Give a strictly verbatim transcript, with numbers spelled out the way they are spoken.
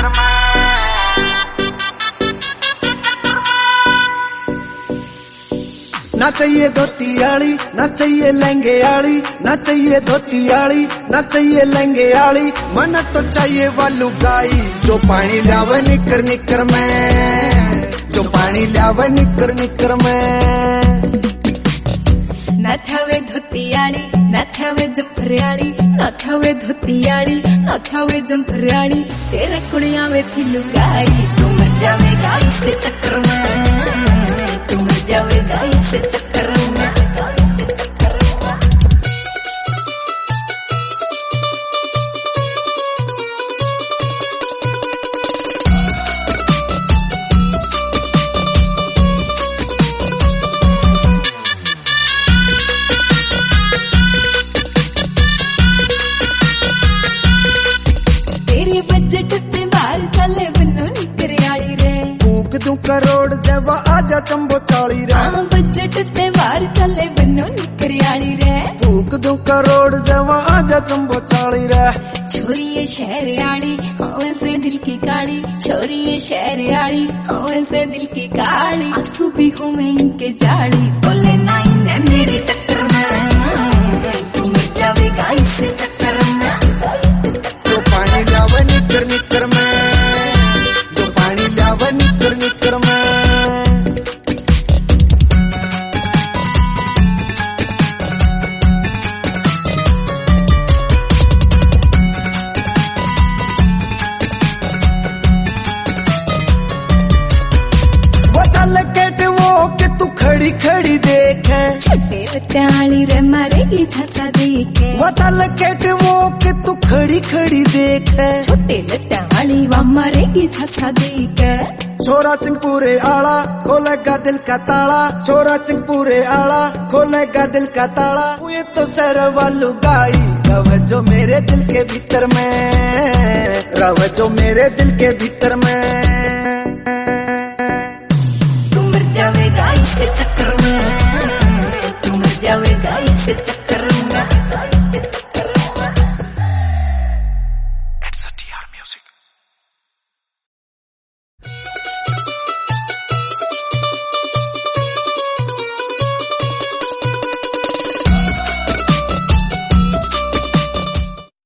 चक्कर में। ना चाहिए धोती आली, ना चाहिए लहंगे आली, ना चाहिए धोती आली, ना चाहिए लहंगे आली, मन तो चाहिए वालू गाई जो पानी लावे निकर निकर में, जो पानी लावे निकर निकर में। ना थावे धोती आली, ना थावे जंफर आली, ना थावे धोती आली, ना थावे जंफर आली, तेरे कुड़िया में थी लुगाई, तू मर जावेगा इससे चक्कर में, तू मर जावेगा इससे चक्कर में। तेरे बजट पे बाहर चले बनो निकर आली रे, फूक दू करोड़ जब आजा चंबो चाली रे, हाँ बजट पे बाहर चले बनो निकर आली रे, फूक दू करोड़ जब आजा चंबो चाली रे। छोरी ये शहर आली, हाँ से दिल की काली, छोरी ये शहर आली, हाँ से दिल की काली, आंसू भी हूँ मैं इनके जाली, बोले ना इन्हें मेरे टक्कर में, तू मर जावेगा इससे चक्कर में। जो पानी लावे निकर निकर में, जो पानी लावे निकर निकर में। वो चल केट वो कि तू खड़ी खड़ी देखे, छोटे बच्चाली रे मारेगी झसा देखे, वो चल केट वो कि तू खड़ी खड़ी देखे, छोटे बच्चाली वा मारेगी झसा देखे। छोरा सिंहपुरे आला खोलेगा दिल का ताला, छोरा सिंहपुरे आला खोलेगा दिल का ताला, ये तो सर वालू गाई रव जो मेरे दिल के भीतर में, रव जो मेरे दिल के भीतर में। तू मर जावेगा इससे चक्कर में, तू मर जावेगा इससे चक्कर में।